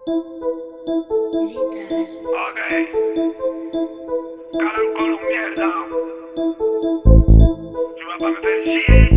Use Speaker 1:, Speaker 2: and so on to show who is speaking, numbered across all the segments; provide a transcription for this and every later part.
Speaker 1: Ok. Caracol mierda. Tu vas pas me faire chier.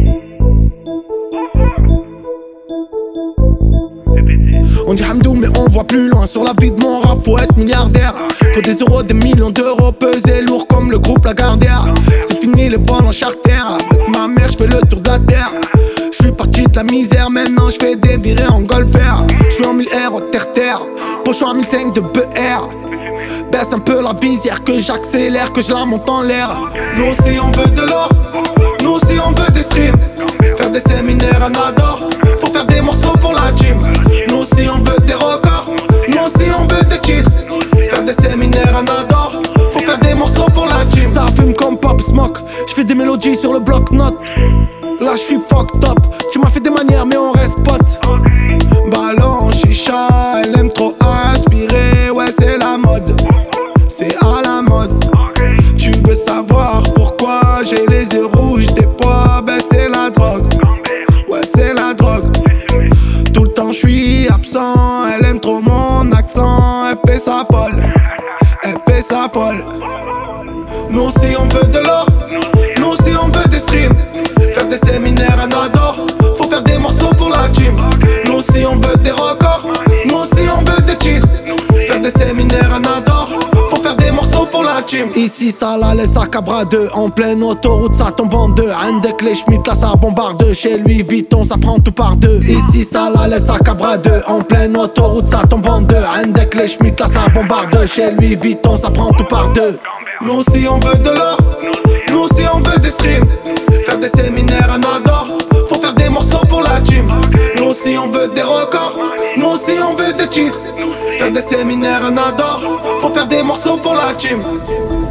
Speaker 2: On dit Hamdou mais on voit plus loin. Sur la vie de mon rap faut être milliardaire. Faut des euros, des millions d'euros, peser lourd comme le groupe Lagardère. C'est fini les vols en charter. Avec ma mère je fais le tour de la terre. Je suis parti de la misère, maintenant je fais des virées en golfer. Je suis en 1000 R au terre-terre, pochon à 1005 de BR. Baisse un peu la visière, que j'accélère, que je la monte en l'air. Nous aussi on veut de l'or, nous aussi on veut des streams. Faire des séminaires à Nador, faut faire des morceaux pour la gym. Nous aussi on veut des records, nous aussi on veut des titres. Faire des séminaires à Nador, faut faire des morceaux pour la gym. Ça fume comme Pop Smoke, je fais des mélodies sur le bloc-notes. Là j'suis fucked up, tu m'as fait des manières mais on reste potes. Ballon, chicha, elle aime trop aspirer, ouais c'est la mode. C'est à la mode. Tu veux savoir pourquoi j'ai les yeux rouges, des poids, ben c'est la drogue. Ouais c'est la drogue. Tout le temps j'suis absent, elle aime trop mon accent. Elle fait sa folle, elle fait sa folle. Nous aussi on veut de l'or, nous aussi on veut des streams. Faire des séminaires à Nador, faut faire des morceaux pour la gym. Nous aussi on veut des records, nous aussi on veut des titres. Faire des séminaires à Nador, faut faire des morceaux pour la gym. Ici ça là les sacs à bras deux, en pleine autoroute ça tombe en deux. Indec les Schmitt là ça bombarde, chez lui Vuitton ça prend tout par deux. Ici ça là les sacs à bras deux, en pleine autoroute ça tombe en deux. Indec les Schmitt là ça bombarde, chez lui Vuitton ça prend tout par deux. Nous aussi on veut de l'or, nous aussi on veut des streams. Faire des séminaires à Nador, faut faire des morceaux pour la gym. Nous aussi on veut des records, nous aussi on veut des titres. Faire des séminaires à Nador, faut faire des morceaux pour la gym.